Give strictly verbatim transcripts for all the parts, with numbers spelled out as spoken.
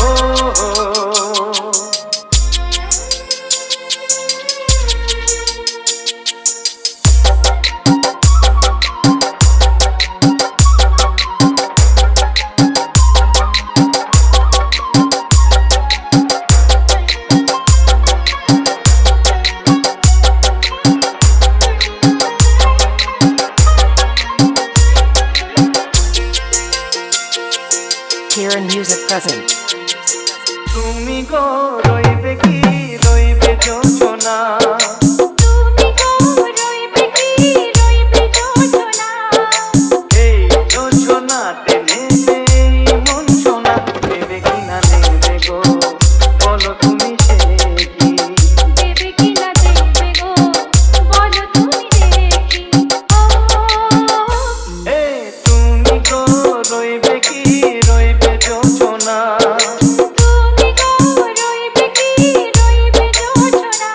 Here in music present. তুমি গো রইবে কি রইবে যোজনা তুমি গো রইবে কি রইবে যোজনা এই যোজনাতে নেবে মন সোনা দেবে কি না দেবে গো বলো তুমি সে কি দেবে কি না দেবে গো বলো তুমি দেখি ও এ তুমি গো রইবে কি রইবে যোজনা তুমি গো রইবে কি রইবে যোজনা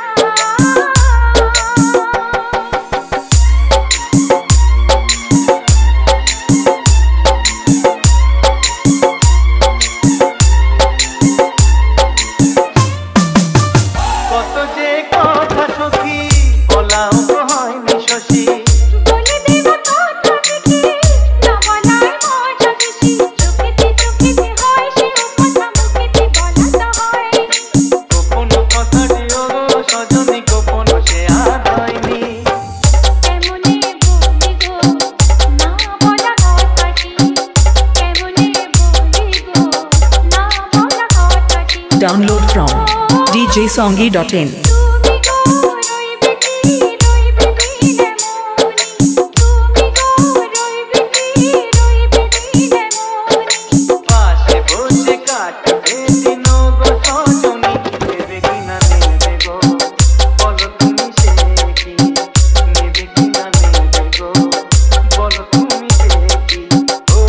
কত যে কথা সখী বলাও তো হয়নি শশী বলে দেব কথা দেখি না বলার মজা বেশি চোখেতে চোখেতে হয় সে কথা মুখেতে বলা তো হয় গোপন কথা দিও গো সজনী গোপন সে আর হয়নি কেমনে বলি গো না বলা কথাটি কেমনে বলি গো না বলা কথাটি Download from d j songy dot in. তুমি গো রইবে কি রইবে দিনে মনি তুমি গো রইবে কি রইবে দিনে মনি পাশে বসে কাটবে দিন গো সজনী দেবে কি না দেবে গো বলো তুমি সে কি নেবে কি না নেবে গো বলো তুমি সে কি ও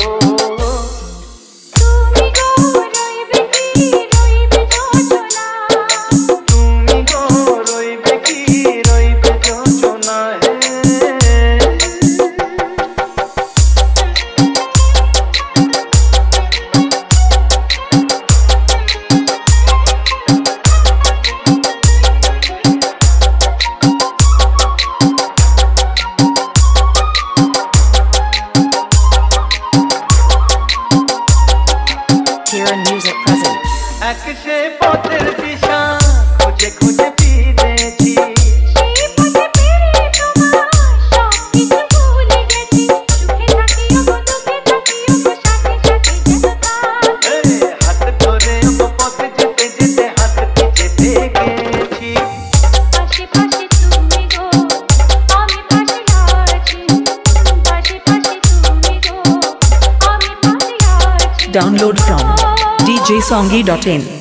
তুমি গো রইবে কি রইবে যোজনা তুমি গো রইবে কি রইবে যোজনা হে Here in music present. এক সে পথের দিশা খুঁজে খুঁজে ফিরেছি সেই পথে পেরিয়ে তোমার সব কিছু ভুলে গেছি সুখে থাকিও গো দুঃখে থাকিও গো সাথে সাথে যেত তার এ, হাত ধরে ও পথে যেতে যেতে হাত পিছে গেছি পাশে পাশে তুমি গো আমি পাশে আছি পাশে পাশে তুমি গো আমি পাশে আছি Download from d j songy dot in.